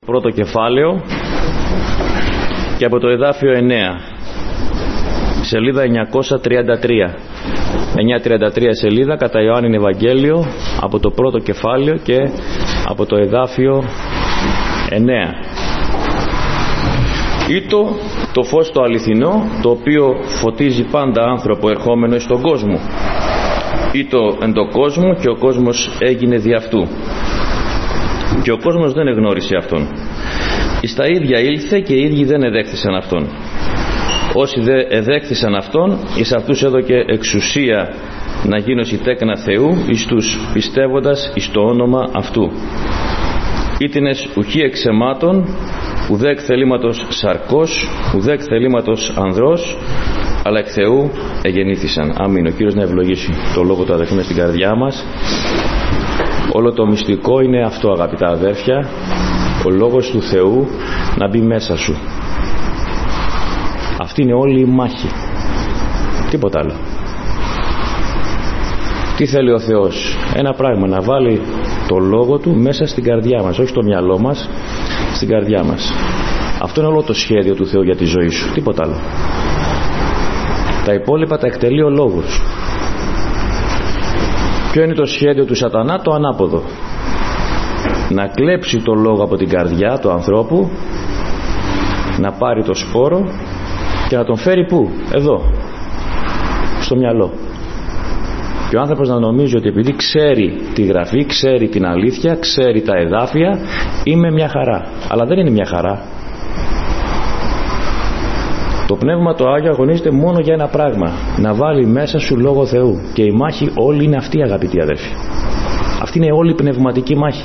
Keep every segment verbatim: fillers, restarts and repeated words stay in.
πρώτο κεφάλαιο και από το εδάφιο εννέα, σελίδα εννιακόσια τριάντα τρία. εννιακόσια τριάντα τρία σελίδα κατά Ιωάννην Ευαγγέλιο, από το πρώτο κεφάλαιο και από το εδάφιο εννέα. Ήτο το φως το αληθινό, το οποίο φωτίζει πάντα άνθρωπο ερχόμενο εις τον κόσμο. Ήτο εν το κόσμο και ο κόσμος έγινε δι' αυτού, και ο κόσμος δεν εγνώρισε αυτόν. Εις τα ίδια ήλθε και οι ίδιοι δεν εδέχθησαν αυτόν. Όσοι δε εδέχθησαν αυτόν, εις αυτούς έδωκε εξουσία να γίνωσι τέκνα Θεού, εις τους πιστεύοντας εις το όνομα αυτού. Ήτινες ουχή εξαιμάτων, ουδέ εκ θελήματος σαρκός, ουδέ εκ θελήματος ανδρός, αλλά εκ Θεού εγεννήθησαν. Αμήν. Ο Κύριος να ευλογήσει το λόγο του, αδερφοί, μες στην καρδιά μας. Όλο το μυστικό είναι αυτό, αγαπητά αδέρφια, ο λόγος του Θεού να μπει μέσα σου. Αυτή είναι όλη η μάχη, τίποτα άλλο. Τι θέλει ο Θεός? Ένα πράγμα, να βάλει το λόγο του μέσα στην καρδιά μας, όχι στο μυαλό μας, στην καρδιά μας. Αυτό είναι όλο το σχέδιο του Θεού για τη ζωή σου, τίποτα άλλο. Τα υπόλοιπα τα εκτελεί ο λόγος. Ποιο είναι το σχέδιο του σατανά? Το ανάποδο. Να κλέψει το λόγο από την καρδιά του ανθρώπου, να πάρει το σπόρο και να τον φέρει πού? Εδώ, στο μυαλό. Και ο άνθρωπος να νομίζει ότι επειδή ξέρει τη γραφή, ξέρει την αλήθεια, ξέρει τα εδάφια, είμαι μια χαρά. Αλλά δεν είναι μια χαρά. Το Πνεύμα το Άγιο αγωνίζεται μόνο για ένα πράγμα, να βάλει μέσα σου λόγο Θεού. Και η μάχη όλη είναι αυτή, αγαπητοί αδέρφοι. Αυτή είναι όλη η πνευματική μάχη.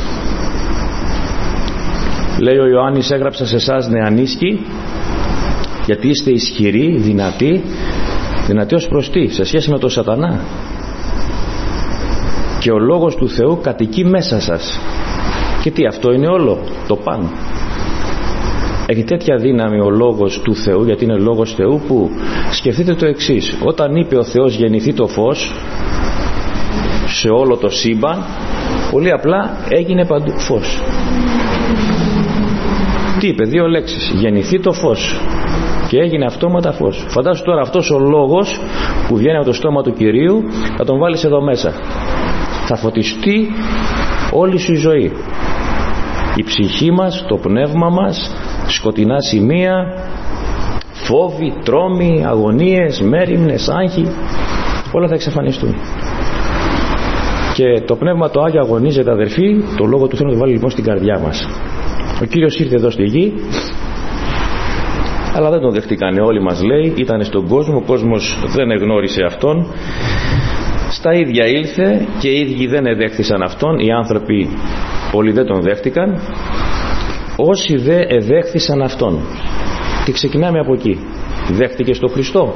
Λέει ο Ιωάννης, έγραψα σε εσάς νεανίσκοι, γιατί είστε ισχυροί, δυνατοί. Δυνατοί ως προς τι? Σε σχέση με τον σατανά. Και ο λόγος του Θεού κατοικεί μέσα σας. Και τι, αυτό είναι όλο? Το πάνω. Έχει τέτοια δύναμη ο λόγος του Θεού, γιατί είναι λόγος Θεού, που σκεφτείτε το εξής: όταν είπε ο Θεός γεννηθεί το φως σε όλο το σύμπαν, πολύ απλά έγινε παντού φως. Τι είπε? Δύο λέξεις: γεννηθεί το φως, και έγινε αυτόματα φως. Φαντάσου τώρα αυτός ο λόγος που βγαίνει από το στόμα του Κυρίου, θα τον βάλεις εδώ μέσα. Θα φωτιστεί όλη σου η ζωή. Η ψυχή μας, το πνεύμα μας, σκοτεινά σημεία, φόβοι, τρόμοι, αγωνίες, μέριμνες, άγχοι, όλα θα εξαφανιστούν. Και το Πνεύμα το Άγιο αγωνίζεται, αδερφοί, το λόγο του Θεού να το βάλει λοιπόν στην καρδιά μας. Ο Κύριος ήρθε εδώ στη γη, αλλά δεν τον δεχτήκανε όλοι, μας λέει. Ήταν στον κόσμο, ο κόσμος δεν εγνώρισε αυτόν. Στα ίδια ήλθε και οι ίδιοι δεν εδέχθησαν αυτόν. Οι άνθρωποι πολλοί δεν τον δέχτηκαν. Όσοι δε εδέχθησαν αυτόν, και ξεκινάμε από εκεί. Δέχτηκες τον Χριστό?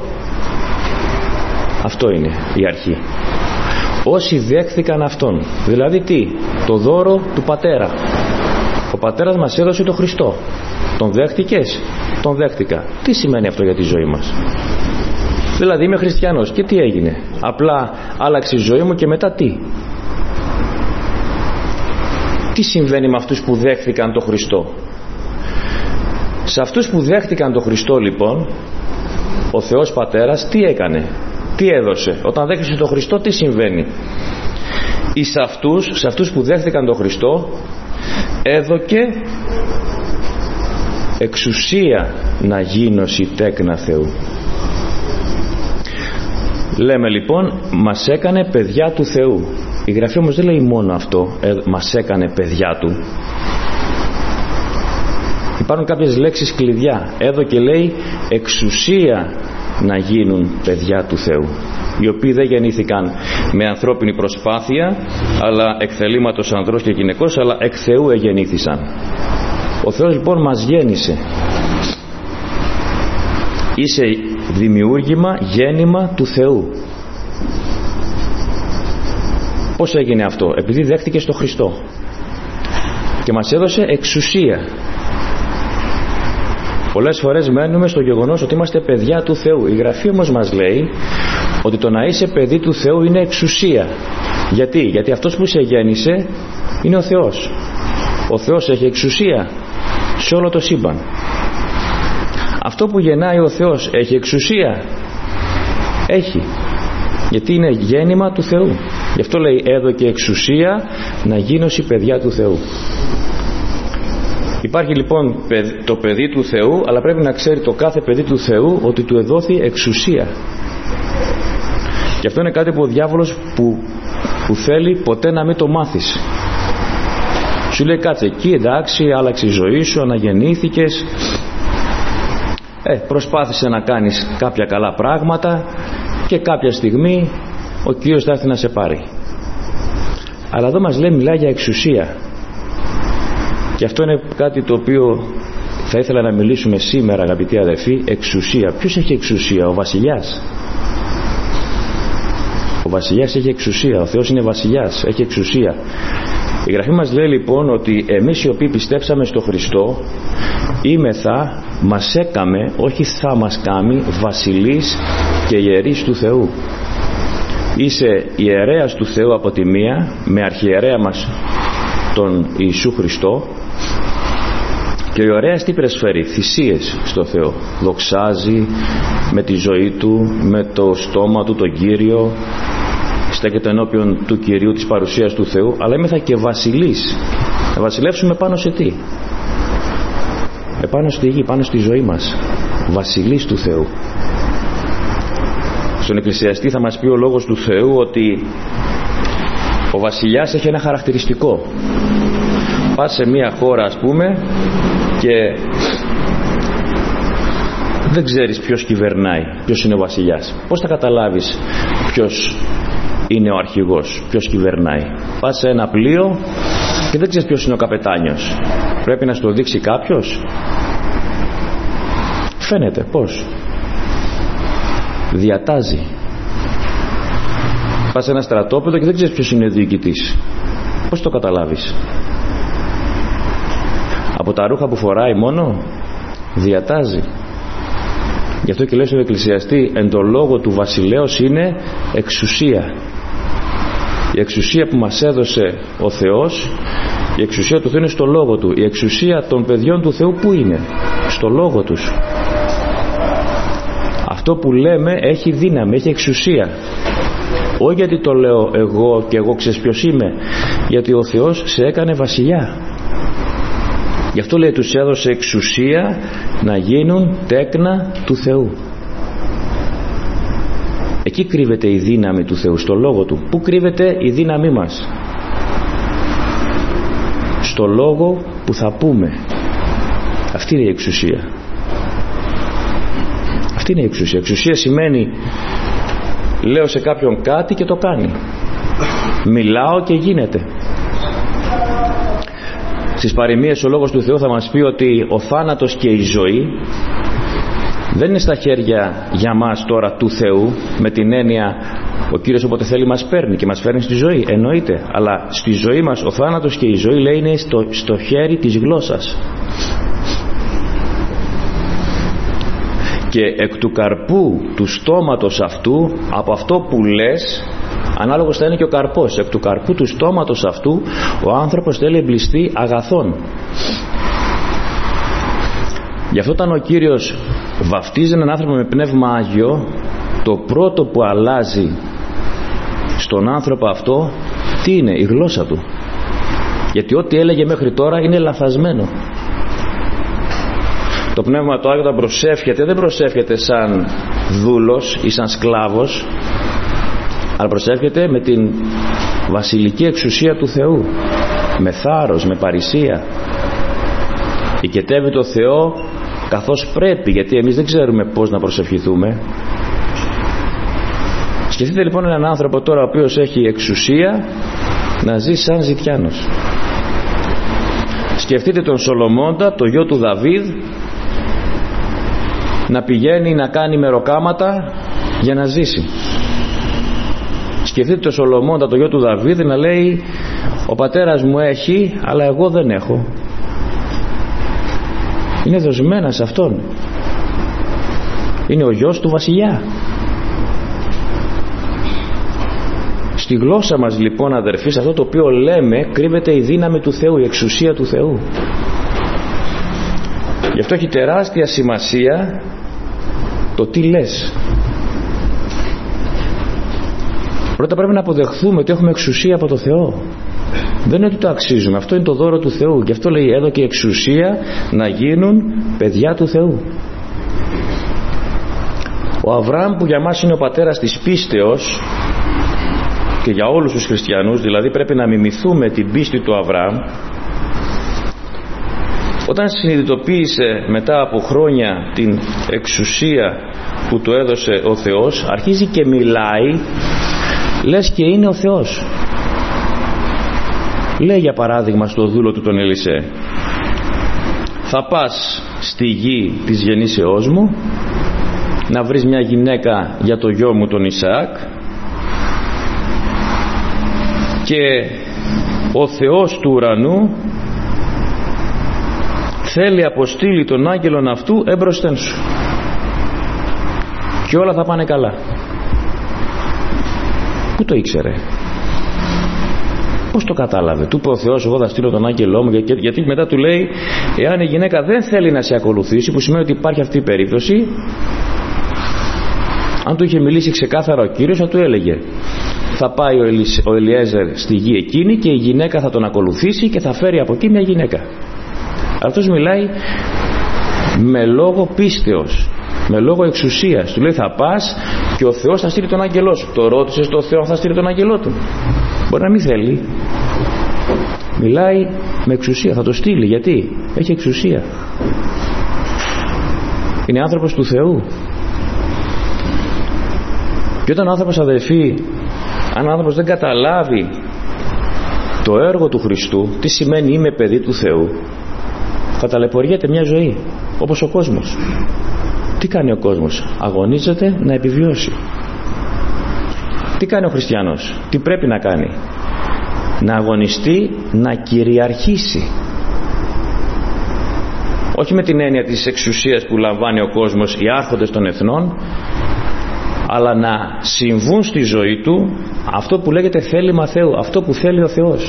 Αυτό είναι η αρχή. Όσοι δέχθηκαν αυτόν, δηλαδή τι? Το δώρο του Πατέρα. Ο Πατέρας μας έδωσε τον Χριστό. Τον δέχτηκες? Τον δέχτηκα. Τι σημαίνει αυτό για τη ζωή μας? Δηλαδή είμαι χριστιανός και τι έγινε? Απλά άλλαξε η ζωή μου και μετά τι? Τι συμβαίνει με αυτούς που δέχτηκαν τον Χριστό? Σε αυτούς που δέχτηκαν τον Χριστό λοιπόν, ο Θεός Πατέρας τι έκανε? Τι έδωσε? Όταν δέχτηκες τον Χριστό, τι συμβαίνει? Ή σε αυτούς, σε αυτούς που δέχτηκαν τον Χριστό, έδωκε εξουσία να γίνωσι τέκνα Θεού. Λέμε λοιπόν, μας έκανε παιδιά του Θεού. Η Γραφή όμως δεν λέει μόνο αυτό, ε, μας έκανε παιδιά του. Υπάρχουν κάποιες λέξεις κλειδιά. Έδωκε, λέει, εξουσία να γίνουν παιδιά του Θεού, οι οποίοι δεν γεννήθηκαν με ανθρώπινη προσπάθεια, αλλά εκ θελήματος ανδρός και γυναικός, αλλά εκ Θεού εγεννήθησαν. Ο Θεός λοιπόν μας γέννησε. Είσαι δημιούργημα, γέννημα του Θεού. Πώς έγινε αυτό? Επειδή δέχτηκες τον Χριστό και μας έδωσε εξουσία. Πολλές φορές μένουμε στο γεγονός ότι είμαστε παιδιά του Θεού. Η Γραφή όμως μας λέει ότι το να είσαι παιδί του Θεού είναι εξουσία. Γιατί? Γιατί αυτός που σε γέννησε είναι ο Θεός. Ο Θεός έχει εξουσία σε όλο το σύμπαν. Αυτό που γεννάει ο Θεός έχει εξουσία? Έχει, γιατί είναι γέννημα του Θεού. Γι' αυτό λέει έδωκε εξουσία να γίνωση παιδιά του Θεού. Υπάρχει λοιπόν το παιδί του Θεού, αλλά πρέπει να ξέρει το κάθε παιδί του Θεού ότι του εδόθη εξουσία. Και αυτό είναι κάτι που ο διάβολος που, που θέλει ποτέ να μην το μάθεις. Σου λέει κάτσε εκεί, εντάξει, άλλαξε η ζωή σου, αναγεννήθηκες, ε, προσπάθησε να κάνεις κάποια καλά πράγματα και κάποια στιγμή ο Κύριος θα έρθει να σε πάρει. Αλλά εδώ μας λέει, μιλάει για εξουσία. Και αυτό είναι κάτι το οποίο θα ήθελα να μιλήσουμε σήμερα, αγαπητοί αδελφοί. Εξουσία. Ποιος έχει εξουσία? Ο βασιλιάς. Ο βασιλιάς έχει εξουσία. Ο Θεός είναι βασιλιάς, έχει εξουσία. Η Γραφή μας λέει λοιπόν ότι εμείς οι οποίοι πιστέψαμε στο Χριστό είμεθα, μας έκαμε, όχι θα μας κάμει, βασιλείς και ιερείς του Θεού. Είσαι ιερέας του Θεού από τη μία, με αρχιερέα μας τον Ιησού Χριστό, και ο ιερέας τι προσφέρει? Θυσίες στο Θεό. Δοξάζει με τη ζωή του, με το στόμα του τον Κύριο, στέκεται ενώπιον του Κυρίου, της παρουσίας του Θεού, αλλά είμεθα και βασιλείς. Να βασιλεύσουμε πάνω σε τι? Επάνω στη γη, πάνω στη ζωή μας. Βασιλείς του Θεού. Στον Εκκλησιαστή θα μας πει ο Λόγος του Θεού ότι ο βασιλιάς έχει ένα χαρακτηριστικό. Πας σε μια χώρα, ας πούμε, και δεν ξέρεις ποιος κυβερνάει, ποιος είναι ο βασιλιάς. Πώς θα καταλάβεις ποιος είναι ο αρχηγός, ποιος κυβερνάει? Πας σε ένα πλοίο και δεν ξέρεις ποιος είναι ο καπετάνιος. Πρέπει να σου το δείξει κάποιος? Φαίνεται. Πώς? Διατάζει. Πας σε ένα στρατόπεδο και δεν ξέρεις ποιος είναι ο διοικητής. Πώς το καταλάβεις? Από τα ρούχα που φοράει μόνο? Διατάζει. Γι' αυτό και λέει στον Εκκλησιαστή, εν το λόγο του βασιλέως είναι εξουσία. Η εξουσία που μας έδωσε ο Θεός, η εξουσία του Θεού είναι στο λόγο του. Η εξουσία των παιδιών του Θεού που είναι? Στο λόγο τους. Αυτό που λέμε έχει δύναμη, έχει εξουσία. Όχι γιατί το λέω εγώ και εγώ ξέρεις ποιος είμαι, γιατί ο Θεός σε έκανε βασιλιά. Γι' αυτό λέει τους έδωσε εξουσία να γίνουν τέκνα του Θεού. Εκεί κρύβεται η δύναμη του Θεού, στο λόγο του. Πού κρύβεται η δύναμή μας? Στο λόγο που θα πούμε. Αυτή είναι η εξουσία. Αυτή είναι η εξουσία. Εξουσία σημαίνει λέω σε κάποιον κάτι και το κάνει. Μιλάω και γίνεται. Στις παροιμίες ο Λόγος του Θεού θα μας πει ότι ο θάνατος και η ζωή δεν είναι στα χέρια για μας τώρα του Θεού, με την έννοια ο Κύριος όποτε θέλει μας παίρνει και μας φέρνει στη ζωή, εννοείται, αλλά στη ζωή μας ο θάνατος και η ζωή λέει είναι στο, στο χέρι της γλώσσας. Και εκ του καρπού του στόματος αυτού, από αυτό που λες, ανάλογος θα είναι και ο καρπός. Εκ του καρπού του στόματος αυτού ο άνθρωπος θέλει εμπληστεί αγαθών. Γι' αυτό όταν ο Κύριος βαφτίζει έναν άνθρωπο με πνεύμα Άγιο, το πρώτο που αλλάζει στον άνθρωπο αυτό τι είναι? Η γλώσσα του. Γιατί ό,τι έλεγε μέχρι τώρα είναι λαθασμένο. Το πνεύμα του Άγιο όταν προσεύχεται, δεν προσεύχεται σαν δούλος ή σαν σκλάβος, αλλά προσεύχεται με την βασιλική εξουσία του Θεού, με θάρρος, με παρησία. Οικετεύει το Θεό καθώς πρέπει, γιατί εμείς δεν ξέρουμε πώς να προσευχηθούμε. Σκεφτείτε λοιπόν έναν άνθρωπο τώρα ο οποίος έχει εξουσία να ζει σαν ζητιάνος. Σκεφτείτε τον Σολομώντα, το γιο του Δαβίδ, να πηγαίνει να κάνει μεροκάματα για να ζήσει. Σκεφτείτε τον Σολομώντα, το γιο του Δαβίδ, να λέει ο πατέρας μου έχει αλλά εγώ δεν έχω. Είναι δοσμένα σε αυτόν. Είναι ο γιος του βασιλιά. Στη γλώσσα μας λοιπόν, αδερφοί, σε αυτό το οποίο λέμε κρύβεται η δύναμη του Θεού, η εξουσία του Θεού. Γι' αυτό έχει τεράστια σημασία το τι λες. Πρώτα πρέπει να αποδεχθούμε ότι έχουμε εξουσία από το Θεό. Δεν είναι ότι το αξίζουμε, αυτό είναι το δώρο του Θεού. Γι' αυτό λέει εδώ και εξουσία να γίνουν παιδιά του Θεού. Ο Αβραάμ, που για μας είναι ο πατέρας της πίστεως και για όλους τους χριστιανούς, δηλαδή πρέπει να μιμηθούμε την πίστη του Αβραάμ, όταν συνειδητοποίησε μετά από χρόνια την εξουσία που του έδωσε ο Θεός, αρχίζει και μιλάει λες και είναι ο Θεός. Λέει για παράδειγμα στο δούλο του τον Ελισέ: θα πας στη γη της γεννήσεώς μου να βρεις μια γυναίκα για το γιο μου τον Ισαάκ, και ο Θεός του ουρανού θέλει αποστείλει τον άγγελον αυτού έμπροσθεν σου και όλα θα πάνε καλά. Πού το ήξερε? Πώς το κατάλαβε? Του είπε ο Θεός: εγώ θα στείλω τον άγγελό μου, γιατί μετά του λέει: εάν η γυναίκα δεν θέλει να σε ακολουθήσει, που σημαίνει ότι υπάρχει αυτή η περίπτωση, αν του είχε μιλήσει ξεκάθαρα ο Κύριος, θα του έλεγε: θα πάει ο, Ελισ... ο Ελιέζερ στη γη εκείνη και η γυναίκα θα τον ακολουθήσει και θα φέρει από εκεί μια γυναίκα. Αυτός μιλάει με λόγο πίστεως, με λόγο εξουσίας. Του λέει: θα πας και ο Θεός θα στείλει τον άγγελό σου. Το ρώτησες το Θεό αν θα στείλει τον άγγελό του? Μπορεί να μην θέλει. Μιλάει με εξουσία, θα το στείλει. Γιατί? Έχει εξουσία. Είναι άνθρωπος του Θεού. Και όταν ο άνθρωπος, αδελφοί, αν ο άνθρωπος δεν καταλάβει το έργο του Χριστού, τι σημαίνει είμαι παιδί του Θεού, θα ταλαιπωριέται μια ζωή όπως ο κόσμος. Τι κάνει ο κόσμος? Αγωνίζεται να επιβιώσει. Τι κάνει ο χριστιανός? Τι πρέπει να κάνει? Να αγωνιστεί να κυριαρχήσει. Όχι με την έννοια της εξουσίας που λαμβάνει ο κόσμος οι άρχοντες των εθνών, αλλά να συμβούν στη ζωή του αυτό που λέγεται θέλημα Θεού, αυτό που θέλει ο Θεός.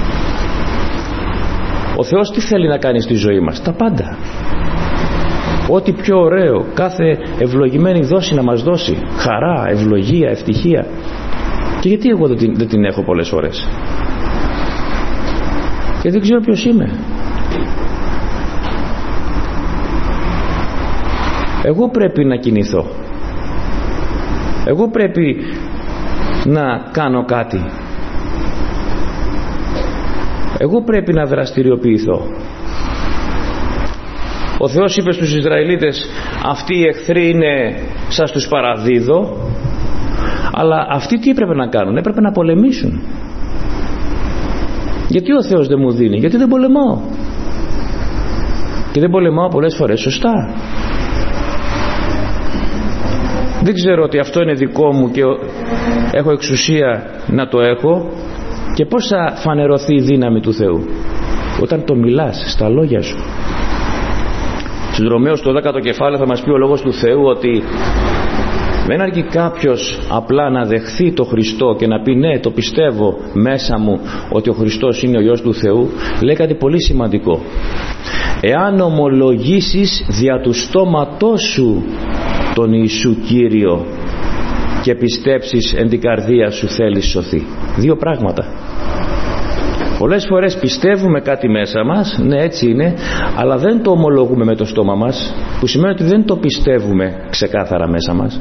Ο Θεός τι θέλει να κάνει στη ζωή μας? Τα πάντα. Ό,τι πιο ωραίο, κάθε ευλογημένη δόση να μας δώσει. Χαρά, ευλογία, ευτυχία. Και γιατί εγώ δεν την, δεν την έχω πολλές φορές? Και δεν ξέρω ποιος είμαι. Εγώ πρέπει να κινηθώ. Εγώ πρέπει να κάνω κάτι. Εγώ πρέπει να δραστηριοποιηθώ. Ο Θεός είπε στους Ισραηλίτες: αυτοί οι εχθροί είναι, σας τους παραδίδω. Αλλά αυτοί τι έπρεπε να κάνουν? Έπρεπε να πολεμήσουν. Γιατί ο Θεός δεν μου δίνει? Γιατί δεν πολεμάω. Και δεν πολεμάω πολλές φορές σωστά. Δεν ξέρω ότι αυτό είναι δικό μου και έχω εξουσία να το έχω. Και πώς θα φανερωθεί η δύναμη του Θεού? Όταν το μιλάς στα λόγια σου. Στους Ρωμαίους το δέκατο κεφάλαιο θα μας πει ο λόγος του Θεού ότι δεν αρκεί κάποιος απλά να δεχθεί το Χριστό και να πει ναι, το πιστεύω μέσα μου ότι ο Χριστός είναι ο Υιός του Θεού. Λέει κάτι πολύ σημαντικό: εάν ομολογήσεις δια του στόματός σου τον Ιησού Κύριο και πιστέψεις εν την καρδία σου, θέλεις σωθεί. Δύο πράγματα. Πολλές φορές πιστεύουμε κάτι μέσα μας, ναι έτσι είναι, αλλά δεν το ομολογούμε με το στόμα μας, που σημαίνει ότι δεν το πιστεύουμε ξεκάθαρα μέσα μας.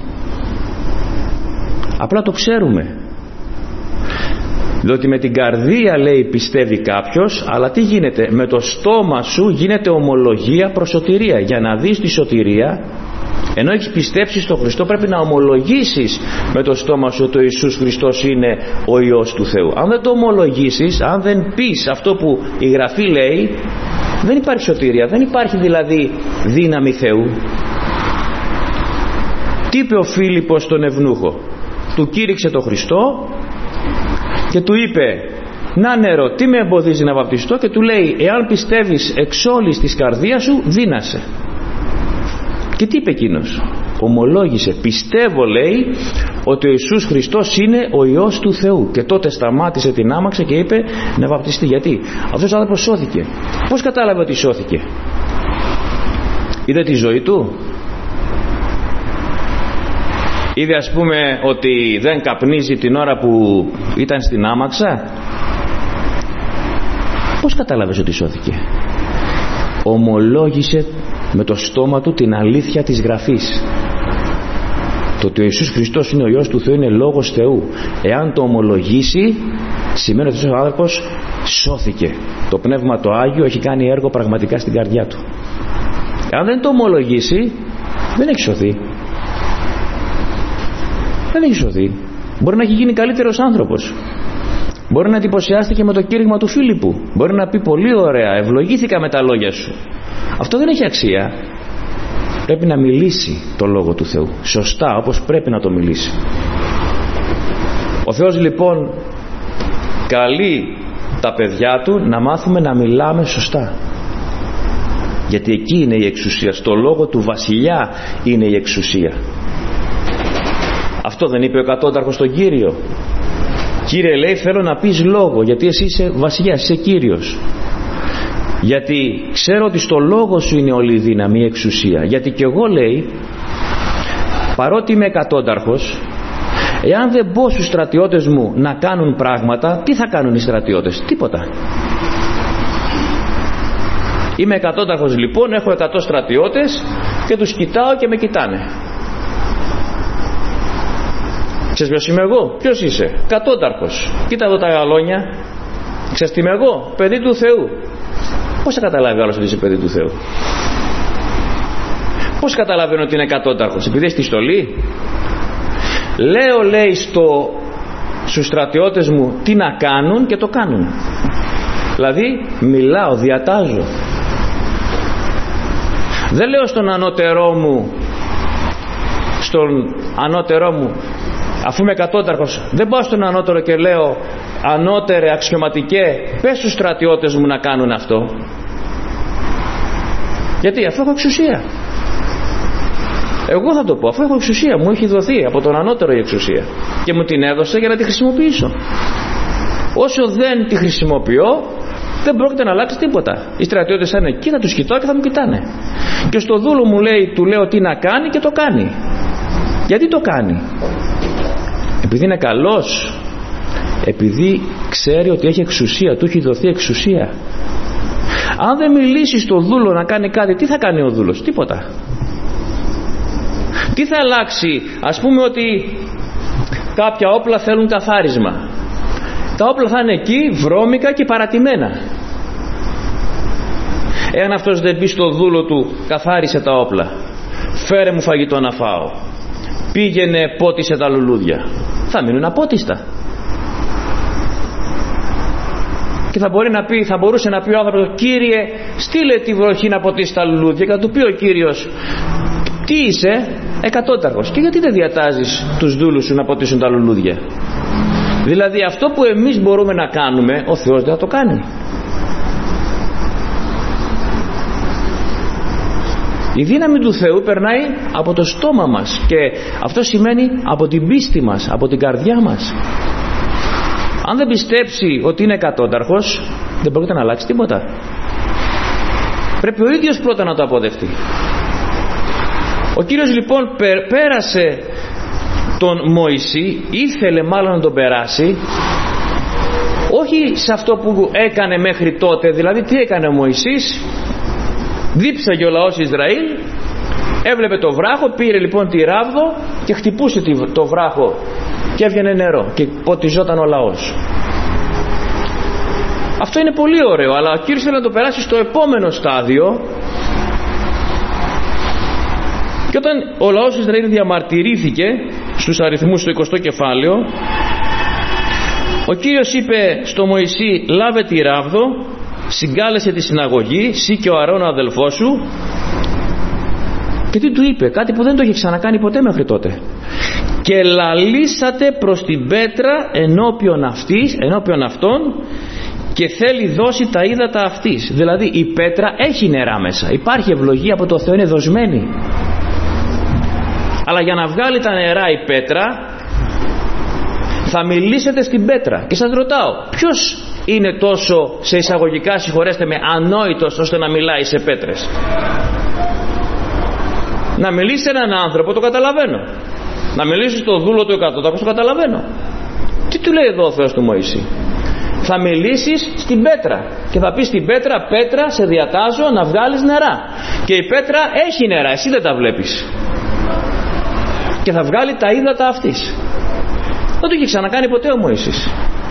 Απλά το ξέρουμε. Διότι με την καρδία, λέει, πιστεύει κάποιος, αλλά τι γίνεται? Με το στόμα σου γίνεται ομολογία προς σωτηρία. Για να δεις τη σωτηρία, ενώ έχεις πιστέψει στον Χριστό, πρέπει να ομολογήσεις με το στόμα σου ότι ο Ιησούς Χριστός είναι ο Υιός του Θεού. Αν δεν το ομολογήσεις, αν δεν πεις αυτό που η Γραφή λέει, δεν υπάρχει σωτηρία, δεν υπάρχει δηλαδή δύναμη Θεού. Τι είπε ο Φίλιππος στον Ευνούχο? Του κήρυξε το Χριστό και του είπε: να νερό, τι με εμποδίζει να βαπτιστώ? Και του λέει: εάν πιστεύεις εξ όλης της καρδίας σου, δύνασε. Και τι είπε εκείνος? Ομολόγησε, πιστεύω, λέει, ότι ο Ιησούς Χριστός είναι ο Υιός του Θεού. Και τότε σταμάτησε την άμαξα και είπε να βαπτιστεί. Γιατί? Αυτός ο άνθρωπος σώθηκε. Πώς κατάλαβε ότι σώθηκε? Είδε τη ζωή του? Είδε, ας πούμε, ότι δεν καπνίζει την ώρα που ήταν στην άμαξα? Πώς κατάλαβες ότι σώθηκε? Ομολόγησε με το στόμα του την αλήθεια της Γραφής. Το ότι ο Ιησούς Χριστός είναι ο Υιός του Θεού είναι λόγος Θεού. Εάν το ομολογήσει, σημαίνει ότι ο άνθρωπος σώθηκε. Το Πνεύμα το Άγιο έχει κάνει έργο πραγματικά στην καρδιά του. Εάν δεν το ομολογήσει, δεν έχει σωθεί. Δεν έχει σωθεί. Μπορεί να έχει γίνει καλύτερος άνθρωπος. Μπορεί να εντυπωσιάστηκε με το κήρυγμα του Φίλιππου. Μπορεί να πει πολύ ωραία, ευλογήθηκα με τα λόγια σου. Αυτό δεν έχει αξία. Πρέπει να μιλήσει το λόγο του Θεού σωστά, όπως πρέπει να το μιλήσει. Ο Θεός λοιπόν καλεί τα παιδιά του να μάθουμε να μιλάμε σωστά, γιατί εκεί είναι η εξουσία. Στο λόγο του βασιλιά είναι η εξουσία. Αυτό δεν είπε ο κατώταρχος στον Κύριο? Κύριε, λέει, θέλω να πεις λόγο, γιατί εσύ είσαι βασιλιάς, είσαι Κύριος. Γιατί ξέρω ότι στο λόγο σου είναι όλη η δύναμη, η εξουσία. Γιατί κι εγώ, λέει, παρότι είμαι εκατόνταρχος, εάν δεν μπω στους στρατιώτες μου να κάνουν πράγματα, τι θα κάνουν οι στρατιώτες? Τίποτα. Είμαι εκατόνταρχος λοιπόν, έχω εκατό στρατιώτες και τους κοιτάω και με κοιτάνε. Ξέρεις ποιος είμαι εγώ? Ποιος είσαι? Εκατόνταρχος. Κοίτα εδώ τα γαλόνια. Ξέρεις τι είμαι εγώ? Παιδί του Θεού. Πώς θα καταλάβει ο άλλος ότι είσαι παιδί του Θεού? Πώς καταλαβαίνω ότι είναι εκατόνταρχος? Επειδή έχει τη στολή? Λέω, λέει, στο, στους στρατιώτες μου τι να κάνουν και το κάνουν. Δηλαδή μιλάω, διατάζω. Δεν λέω στον ανώτερό μου, στον ανώτερό μου, αφού είμαι εκατόνταρχος, δεν πάω στον ανώτερο και λέω, ανώτερε αξιωματικέ, πες στους στρατιώτες μου να κάνουν αυτό. Γιατί? Αφού έχω εξουσία. Εγώ θα το πω, αφού έχω εξουσία, μου έχει δοθεί από τον ανώτερο η εξουσία και μου την έδωσε για να τη χρησιμοποιήσω. Όσο δεν τη χρησιμοποιώ, δεν πρόκειται να αλλάξει τίποτα. Οι στρατιώτες θα είναι εκεί, θα τους κοιτάω και θα μου κοιτάνε. Και στο δούλο μου, λέει, του λέω τι να κάνει και το κάνει. Γιατί το κάνει? Επειδή είναι καλός, επειδή ξέρει ότι έχει εξουσία, του έχει δοθεί εξουσία. Αν δεν μιλήσει στο δούλο να κάνει κάτι, τι θα κάνει ο δούλος? Τίποτα. Τι θα αλλάξει? Ας πούμε ότι κάποια όπλα θέλουν καθάρισμα. Τα όπλα θα είναι εκεί βρώμικα και παρατημένα. Εάν αυτός δεν πει στο δούλο του, καθάρισε τα όπλα, φέρε μου φαγητό να φάω, πήγαινε πότισε τα λουλούδια, θα μείνουν απότιστα. Και θα, μπορεί να πει, θα μπορούσε να πει ο άνθρωπος, Κύριε, στείλε τη βροχή να ποτίσει τα λουλούδια. Και θα του πει ο Κύριος, τι είσαι? Εκατόνταρχος. Και γιατί δεν διατάζεις τους δούλους σου να ποτίσουν τα λουλούδια? Δηλαδή αυτό που εμείς μπορούμε να κάνουμε, ο Θεός δεν θα το κάνει. Η δύναμη του Θεού περνάει από το στόμα μας, και αυτό σημαίνει από την πίστη μας, από την καρδιά μας. Αν δεν πιστέψει ότι είναι εκατόνταρχος, δεν πρόκειται να αλλάξει τίποτα. Πρέπει ο ίδιος πρώτα να το αποδεχτεί. Ο Κύριος λοιπόν πέρασε τον Μωυσή, ήθελε μάλλον να τον περάσει, όχι σε αυτό που έκανε μέχρι τότε. Δηλαδή τι έκανε ο Μωυσής? Δίψαγε ο λαός Ισραήλ, έβλεπε το βράχο, πήρε λοιπόν τη ράβδο και χτυπούσε το βράχο και έβγαινε νερό και ποτιζόταν ο λαός. Αυτό είναι πολύ ωραίο, αλλά ο Κύριος θέλει να το περάσει στο επόμενο στάδιο. Και όταν ο λαός Ισραήλ διαμαρτυρήθηκε στους αριθμούς στο εικοστό κεφάλαιο, ο Κύριος είπε στο Μωυσή, λάβε τη ράβδο, συγκάλεσε τη συναγωγή, σύ και ο Αρών ο αδελφός σου. Και τι του είπε? Κάτι που δεν το είχε ξανακάνει ποτέ μέχρι τότε. Και λαλήσατε προς την πέτρα ενώπιον αυτής, ενώπιον αυτών, και θέλει δώσει τα ύδατα αυτής. Δηλαδή η πέτρα έχει νερά μέσα, υπάρχει ευλογία από το Θεό, είναι δοσμένη. Αλλά για να βγάλει τα νερά η πέτρα, θα μιλήσετε στην πέτρα. Και σας ρωτάω, ποιος είναι τόσο, σε εισαγωγικά συγχωρέστε με, ανόητος ώστε να μιλάει σε πέτρες? Να μιλήσει σε έναν άνθρωπο, το καταλαβαίνω. Να μιλήσει στο δούλο του εκατό, το καταλαβαίνω. Τι του λέει εδώ ο Θεός του Μωυσή? Θα μιλήσεις στην πέτρα και θα πεις στην πέτρα, πέτρα σε διατάζω να βγάλεις νερά. Και η πέτρα έχει νερά, εσύ δεν τα βλέπεις. Και θα βγάλει τα ύδατα αυτής. Δεν το είχε ξανακάνει ποτέ ο Μωυσής.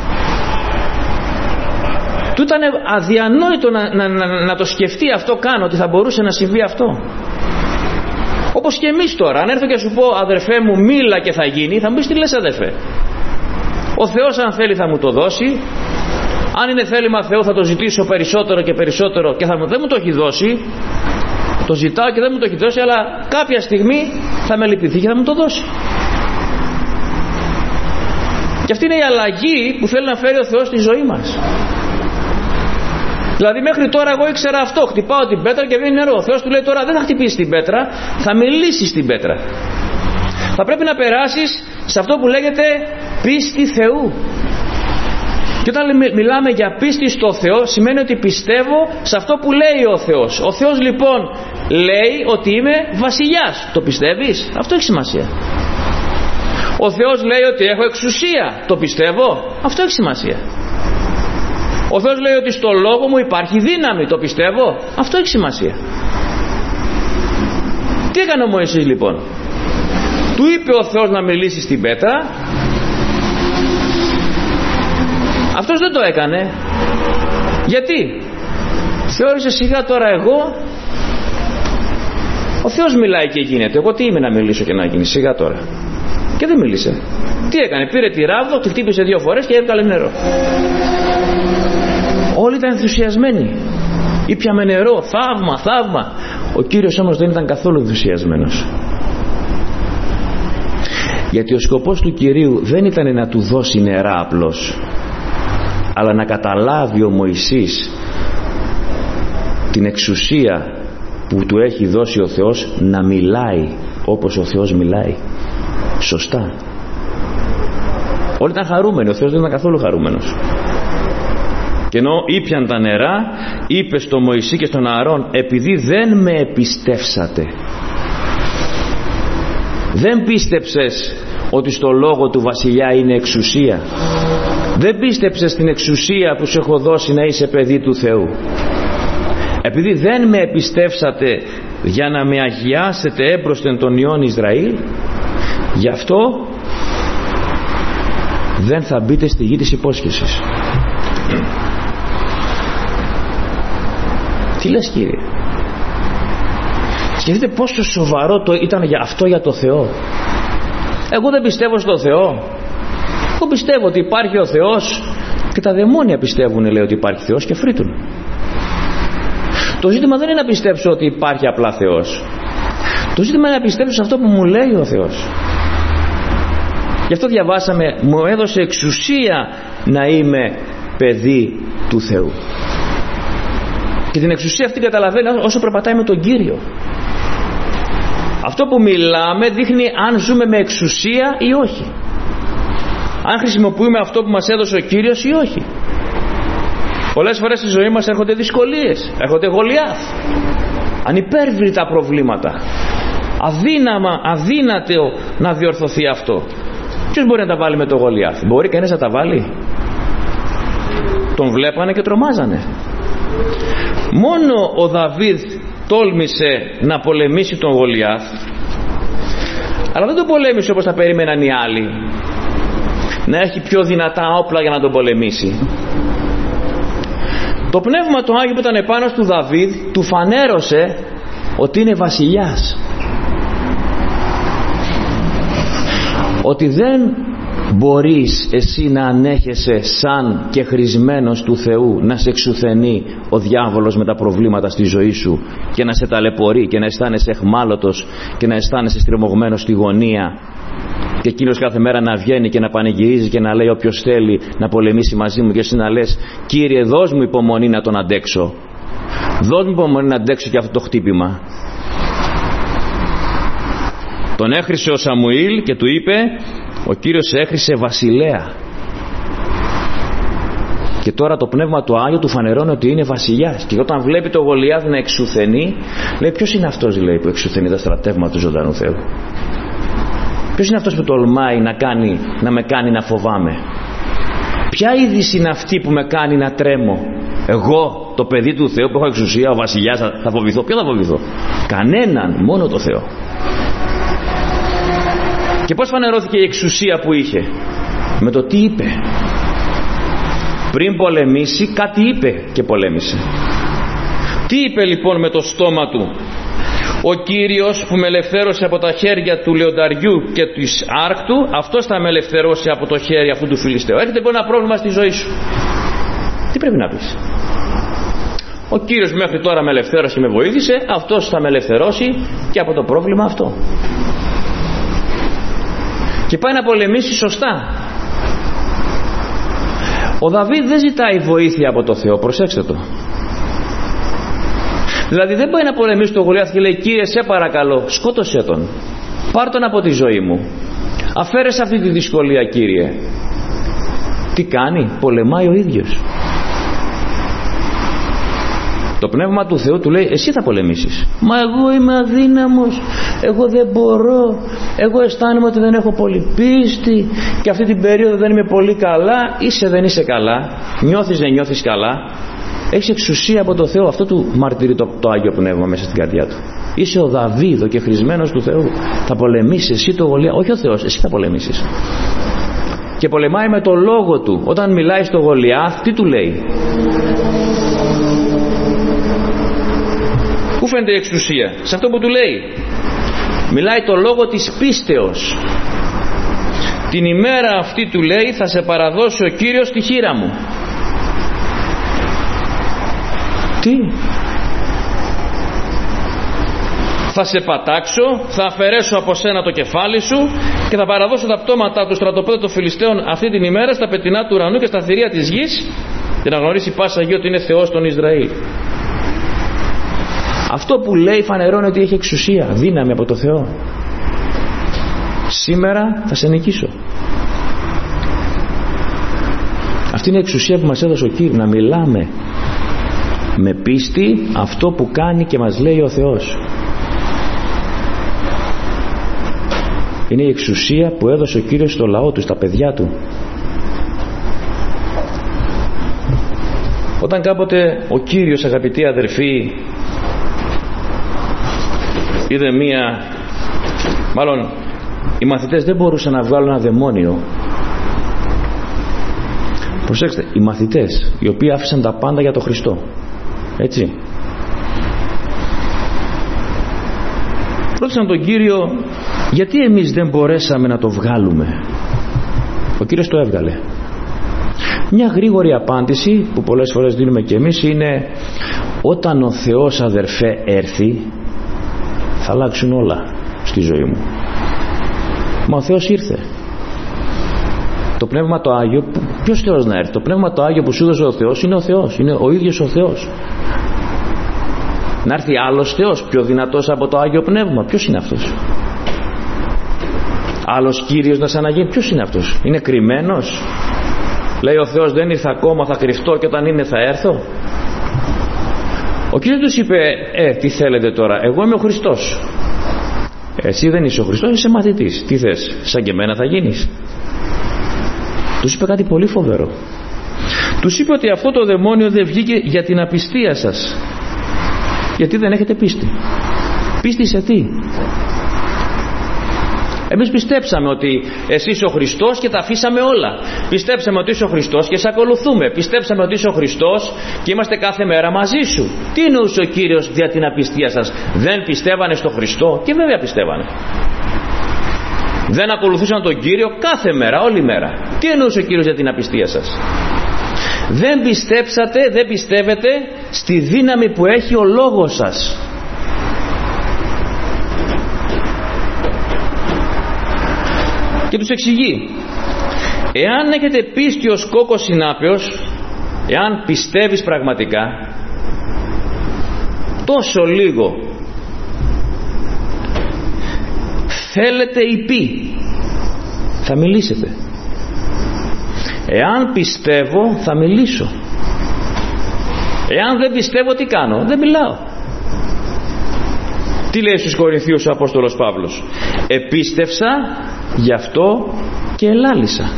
Του ήταν αδιανόητο να, να, να, να το σκεφτεί αυτό καν, ότι θα μπορούσε να συμβεί αυτό. Όπως και εμείς τώρα, αν έρθω και σου πω αδερφέ μου μίλα και θα γίνει, θα μου πεις τι λες αδερφέ? Ο Θεός αν θέλει θα μου το δώσει. Αν είναι θέλημα Θεού θα το ζητήσω περισσότερο και περισσότερο και θα μου, δεν μου το έχει δώσει. Το ζητάω και δεν μου το έχει δώσει, αλλά κάποια στιγμή θα με λυπηθεί και θα μου το δώσει. Και αυτή είναι η αλλαγή που θέλει να φέρει ο Θεός στη ζωή μας. Δηλαδή μέχρι τώρα εγώ ήξερα αυτό, χτυπάω την πέτρα και βγαίνει νερό. Ο Θεός του λέει τώρα δεν θα χτυπήσεις την πέτρα, θα μιλήσεις την πέτρα. Θα πρέπει να περάσεις σε αυτό που λέγεται πίστη Θεού. Και όταν μιλάμε για πίστη στο Θεό, σημαίνει ότι πιστεύω σε αυτό που λέει ο Θεός. Ο Θεός λοιπόν λέει ότι είμαι βασιλιάς. Το πιστεύεις? Αυτό έχει σημασία. Ο Θεός λέει ότι έχω εξουσία. Το πιστεύω? Αυτό έχει σημασία. Ο Θεός λέει ότι στο λόγο μου υπάρχει δύναμη. Το πιστεύω? Αυτό έχει σημασία. Τι έκανε ο Μωυσής λοιπόν? Του είπε ο Θεός να μιλήσει στην πέτρα. Αυτός δεν το έκανε. Γιατί? Θεώρησε σιγά τώρα εγώ, ο Θεός μιλάει και γίνεται, εγώ τι είμαι να μιλήσω και να γίνει? Σιγά τώρα. Και δεν μίλησε. Τι έκανε? Πήρε τη ράβδο, τη χτύπησε δύο φορές και έβγαλε νερό. Όλοι ήταν ενθουσιασμένοι. Ήπιαμε νερό, θαύμα, θαύμα. Ο Κύριος όμως δεν ήταν καθόλου ενθουσιασμένος. Γιατί ο σκοπός του Κυρίου δεν ήταν να του δώσει νερά απλώς, αλλά να καταλάβει ο Μωυσής την εξουσία που του έχει δώσει ο Θεός να μιλάει όπως ο Θεός μιλάει σωστά. Όλοι ήταν χαρούμενοι, ο Θεός δεν ήταν καθόλου χαρούμενος. Και ενώ ήπιαν τα νερά, είπε στο Μωυσή και στον Ααρών, επειδή δεν με εμπιστεύσατε, δεν πίστεψες ότι στο λόγο του βασιλιά είναι εξουσία, δεν πίστεψες την εξουσία που σου έχω δώσει να είσαι παιδί του Θεού, επειδή δεν με εμπιστεύσατε για να με αγιάσετε έμπροσθεν των ιών Ισραήλ, γι' αυτό δεν θα μπείτε στη γη της υπόσχεσης. Τι λες Κύριε? Σκεφτείτε πόσο σοβαρό το ήταν για αυτό για το Θεό. Εγώ δεν πιστεύω στο Θεό. Εγώ πιστεύω ότι υπάρχει ο Θεός και τα δαιμόνια πιστεύουν, λέει, ότι υπάρχει Θεός και φρύτουν. Το ζήτημα δεν είναι να πιστέψω ότι υπάρχει απλά Θεός. Το ζήτημα είναι να πιστέψω σε αυτό που μου λέει ο Θεός. Γι' αυτό διαβάσαμε, μου έδωσε εξουσία να είμαι παιδί του Θεού. Και την εξουσία αυτή καταλαβαίνει όσο περπατάει με τον Κύριο. Αυτό που μιλάμε δείχνει αν ζούμε με εξουσία ή όχι, αν χρησιμοποιούμε αυτό που μας έδωσε ο Κύριος ή όχι. Πολλές φορές στη ζωή μας έρχονται δυσκολίες, έρχονται Γολιάθ, ανυπέρβλητα προβλήματα, αδύναμα, αδύνατο να διορθωθεί αυτό. Ποιος μπορεί να τα βάλει με το Γολιάθ? Μπορεί κανείς να τα βάλει? Τον βλέπανε και τρομάζανε. Μόνο ο Δαβίδ τόλμησε να πολεμήσει τον Γολιάθ, αλλά δεν τον πολέμησε όπως τα περίμεναν οι άλλοι, να έχει πιο δυνατά όπλα για να τον πολεμήσει. Το πνεύμα του Άγιου που ήταν επάνω του Δαβίδ του φανέρωσε ότι είναι βασιλιάς, ότι δεν μπορείς εσύ να ανέχεσαι σαν και χρησμένος του Θεού να σε εξουθενεί ο διάβολος με τα προβλήματα στη ζωή σου και να σε ταλαιπωρεί και να αισθάνεσαι εχμάλωτος και να αισθάνεσαι στριμωγμένος στη γωνία, και εκείνος κάθε μέρα να βγαίνει και να πανηγυρίζει και να λέει όποιος θέλει να πολεμήσει μαζί μου, και εσύ να λες Κύριε δώσ' μου υπομονή να τον αντέξω, δώσ' μου υπομονή να αντέξω και αυτό το χτύπημα. Τον έχρισε ο Σαμουήλ και του είπε, ο Κύριος έχρισε βασιλέα. Και τώρα το Πνεύμα του Άγιο του φανερώνει ότι είναι βασιλιάς. Και όταν βλέπει το Γολιάθ να εξουθενεί, λέει, ποιος είναι αυτός, λέει, που εξουθενεί τα στρατεύματα του ζωντανού Θεού? Ποιος είναι αυτός που τολμάει να, κάνει, να με κάνει να φοβάμαι? Ποια είδηση είναι αυτή που με κάνει να τρέμω? Εγώ, το παιδί του Θεού που έχω εξουσία, ο βασιλιάς, θα φοβηθώ? Ποιο θα φοβηθώ? Κανέναν, μόνο το Θεό. Και πώς φανερώθηκε η εξουσία που είχε? Με το τι είπε. Πριν πολεμήσει, κάτι είπε και πολέμησε. Τι είπε λοιπόν με το στόμα του? Ο Κύριος που με ελευθέρωσε από τα χέρια του λεονταριού και της άρκτου, αυτός θα με ελευθερώσει από το χέρι αυτού του Φιλιστέου. Έρχεται λοιπόν ένα πρόβλημα στη ζωή σου. Τι πρέπει να πεις? Ο Κύριος μέχρι τώρα με ελευθέρωσε και με βοήθησε, αυτός θα με ελευθερώσει και από το πρόβλημα αυτό. Και πάει να πολεμήσει σωστά. Ο Δαβίδ δεν ζητάει βοήθεια από το Θεό, προσέξτε το. Δηλαδή δεν πάει να πολεμήσει το Γολιάθ και λέει, Κύριε σε παρακαλώ σκότωσέ τον, πάρ' τον από τη ζωή μου, αφαίρεσαι αυτή τη δυσκολία, Κύριε. Τι κάνει? Πολεμάει ο ίδιος. Το Πνεύμα του Θεού του λέει, εσύ θα πολεμήσεις. Μα εγώ είμαι αδύναμος, εγώ δεν μπορώ, εγώ αισθάνομαι ότι δεν έχω πολύ πίστη και αυτή την περίοδο δεν είμαι πολύ καλά. Είσαι, δεν είσαι καλά? Νιώθεις, δεν νιώθεις καλά? Έχεις εξουσία από το Θεό. Αυτό του μαρτυρεί το, το Άγιο Πνεύμα μέσα στην καρδιά του. Είσαι ο Δαβίδ, ο κεχρισμένος του Θεού. Θα πολεμήσεις εσύ το Γολιάθ? Όχι ο Θεός, εσύ θα πολεμήσεις. Και πολεμάει με το λόγο του. Όταν μιλάει στο Γολιάθ, τι του λέει? Πού φαίνεται η εξουσία? Σε αυτό που του λέει. Μιλάει το λόγο της πίστεως. Την ημέρα αυτή του λέει, θα σε παραδώσει ο Κύριος στη χείρα μου. Τι? Θα σε πατάξω, θα αφαιρέσω από σένα το κεφάλι σου και θα παραδώσω τα πτώματα του στρατοπέδου των Φιλιστέων αυτή την ημέρα στα πετεινά του ουρανού και στα θηρία της γης, και να γνωρίσει πάσα γη ότι είναι Θεός των Ισραήλ. Αυτό που λέει φανερώνει ότι έχει εξουσία, δύναμη από το Θεό. Σήμερα θα σε νικήσω. Αυτή είναι η εξουσία που μας έδωσε ο Κύριος, να μιλάμε με πίστη αυτό που κάνει και μας λέει ο Θεός. Είναι η εξουσία που έδωσε ο Κύριος στο λαό του, στα παιδιά του. Όταν κάποτε ο Κύριος, αγαπητοί αδερφοί, είδε μία, μάλλον οι μαθητές δεν μπορούσαν να βγάλουν ένα δαιμόνιο. Προσέξτε, οι μαθητές οι οποίοι άφησαν τα πάντα για τον Χριστό, έτσι, ρώτησαν τον Κύριο, γιατί εμείς δεν μπορέσαμε να το βγάλουμε? Ο Κύριος το έβγαλε. Μια γρήγορη απάντηση που πολλές φορές δίνουμε και εμείς είναι, όταν ο Θεός, αδερφέ, έρθει, θα αλλάξουν όλα στη ζωή μου. Μα ο Θεός ήρθε. Το Πνεύμα το Άγιο, ποιος Θεός να έρθει? Το Πνεύμα το Άγιο που σου έδωσε ο Θεός είναι ο Θεός, είναι ο ίδιος ο Θεός. Να έρθει άλλος Θεός πιο δυνατός από το Άγιο Πνεύμα? Ποιος είναι αυτός? Άλλος Κύριος να σε αναγεί? Ποιος είναι αυτός? Είναι κρυμμένος? Λέει ο Θεός, δεν ήρθα ακόμα, θα κρυφτώ και όταν είναι θα έρθω. Ο Κύριος τους είπε, ε, τι θέλετε τώρα? Εγώ είμαι ο Χριστός. Εσύ δεν είσαι ο Χριστός, είσαι μαθητής. Τι θες? Σαν και εμένα θα γίνεις? Τους είπε κάτι πολύ φοβερό. Τους είπε ότι αυτό το δαιμόνιο δεν βγήκε για την απιστία σας, γιατί δεν έχετε πίστη. Πίστη σε τι? Εμείς πιστέψαμε ότι εσύ είσαι ο Χριστός και τα αφήσαμε όλα. Πιστέψαμε ότι είσαι ο Χριστός και σε ακολουθούμε. Πιστέψαμε ότι είσαι ο Χριστός και είμαστε κάθε μέρα μαζί σου. Τι εννοούσε ο Κύριος για την απιστία σας? Δεν πιστεύανε στο Χριστό? Και βέβαια πιστεύανε. Δεν ακολουθούσαν τον Κύριο κάθε μέρα, όλη μέρα. Τι εννοούσε ο Κύριος για την απιστία σας? Δεν πιστέψατε, δεν πιστεύετε στη δύναμη που έχει ο λόγος σας. Και τους εξηγεί, εάν έχετε πίστη ως κόκκος συνάπεως, εάν πιστεύεις πραγματικά, τόσο λίγο, θέλετε ή πει, θα μιλήσετε. Εάν πιστεύω, θα μιλήσω. Εάν δεν πιστεύω, τι κάνω? Δεν μιλάω. Τι λέει στους Κορινθίους ο Απόστολος Παύλος? Επίστευσα, γι' αυτό και ελάλησα.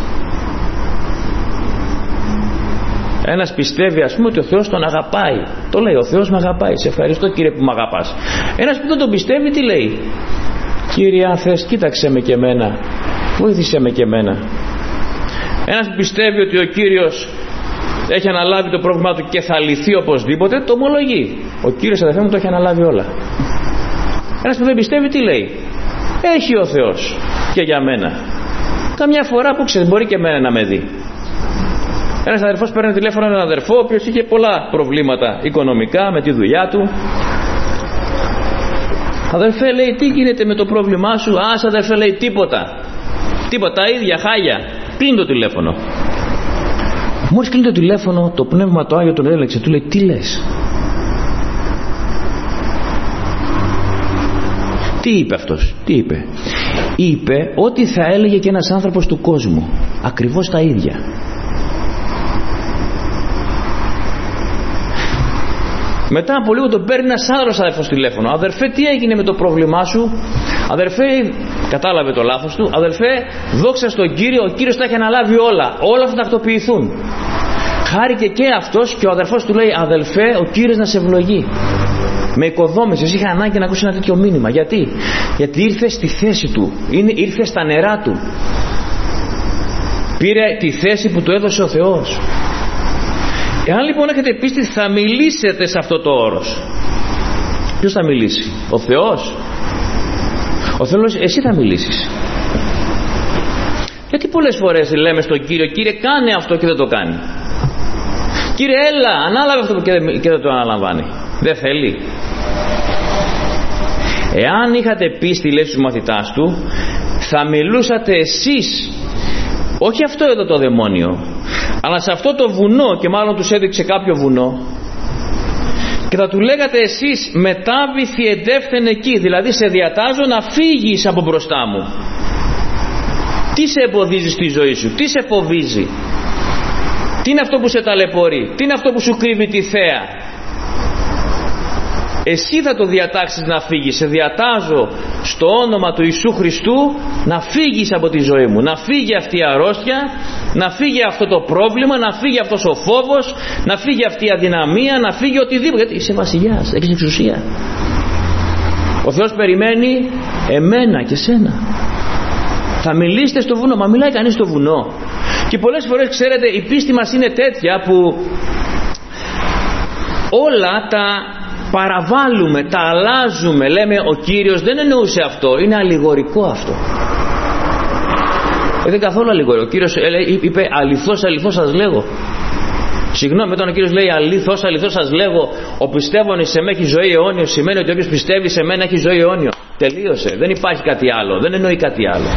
Ένας πιστεύει, ας πούμε, ότι ο Θεός τον αγαπάει. Το λέει, ο Θεός με αγαπάει, σε ευχαριστώ Κύριε που με αγαπάς. Ένας που δεν τον πιστεύει, τι λέει? Κύριε, αν θες, κοίταξε με και εμένα, βοήθησε με και εμένα. Ένας που πιστεύει ότι ο Κύριος έχει αναλάβει το πρόβλημά του και θα λυθεί οπωσδήποτε, το ομολογεί. Ο Κύριος, αδερφέ μου, το έχει αναλάβει όλα. Ένας που δεν πιστεύει, τι λέει? Έχει ο Θεός και για μένα. Καμιά φορά που ξέρει, μπορεί και εμένα να με δει. Ένας αδερφός παίρνει τηλέφωνο έναν αδερφό, ο οποίος είχε πολλά προβλήματα οικονομικά με τη δουλειά του. Αδερφέ, λέει, τι γίνεται με το πρόβλημά σου? Ας, αδερφέ, λέει, τίποτα. Τίποτα, ίδια χάγια. Κλείνει το τηλέφωνο. Μόλις κλείνει το τηλέφωνο, το Πνεύμα το Άγιο τον έλεξε. Του λέει, τι λες? Τι είπε αυτός? Τι είπε? Είπε ότι θα έλεγε και ένας άνθρωπος του κόσμου. Ακριβώς τα ίδια. Μετά από λίγο τον παίρνει ένας άλλος αδερφός τηλέφωνο. Αδερφέ, τι έγινε με το πρόβλημά σου? Αδερφέ, κατάλαβε το λάθος του. Αδερφέ, δόξα στον Κύριο, ο Κύριος τα έχει αναλάβει όλα. Όλα θα τακτοποιηθούν. Χάρηκε και αυτός και ο αδερφός του λέει, αδελφέ, ο Κύριος να σε ευλογεί. Με οικοδόμησες, είχα ανάγκη να ακούσει ένα τέτοιο μήνυμα. Γιατί? Γιατί ήρθε στη θέση του. Είναι, ήρθε στα νερά του. Πήρε τη θέση που του έδωσε ο Θεός. Εάν λοιπόν έχετε πίστη, θα μιλήσετε σε αυτό το όρος. Ποιος θα μιλήσει? Ο Θεός? Ο Θεός, εσύ θα μιλήσεις. Γιατί πολλές φορές λέμε στον Κύριο, Κύριε, κάνε αυτό και δεν το κάνει. Κύριε, έλα, ανάλαβε αυτό και δεν το αναλαμβάνει. Δεν θέλει. Εάν είχατε πίστη, λέει στους μαθητάς του, θα μιλούσατε εσείς, όχι αυτό εδώ το δαιμόνιο, αλλά σε αυτό το βουνό, και μάλλον τους έδειξε κάποιο βουνό, και θα του λέγατε εσείς, μετάβηθη εντεύθεν εκεί, δηλαδή σε διατάζω να φύγεις από μπροστά μου. Τι σε εμποδίζει στη ζωή σου? Τι σε φοβίζει? Τι είναι αυτό που σε ταλαιπωρεί? Τι είναι αυτό που σου κρύβει τη θέα? Εσύ θα το διατάξεις να φύγεις. Σε διατάζω στο όνομα του Ιησού Χριστού να φύγεις από τη ζωή μου. Να φύγει αυτή η αρρώστια, να φύγει αυτό το πρόβλημα, να φύγει αυτός ο φόβος, να φύγει αυτή η αδυναμία, να φύγει οτιδήποτε. Γιατί είσαι βασιλιάς, έχεις εξουσία. Ο Θεός περιμένει εμένα και σένα. Θα μιλήσετε στο βουνό. Μα μιλάει κανείς στο βουνό? Και πολλές φορές, ξέρετε, η πίστη μας είναι τέτοια που όλα τα παραβάλλουμε, τα αλλάζουμε. Λέμε, ο Κύριος δεν εννοούσε αυτό, είναι αλληγορικό αυτό. Ε, δεν καθόλου αλληγορικό. Ο Κύριος είπε, αληθώς, αληθώς σας λέγω. Συγγνώμη, όταν ο Κύριος λέει αληθώς, αληθώς σας λέγω, ο πιστεύων σε με έχει ζωή αιώνιο, σημαίνει ότι όποιος πιστεύει σε μένα έχει ζωή αιώνιο. Τελείωσε, δεν υπάρχει κάτι άλλο, δεν εννοεί κάτι άλλο.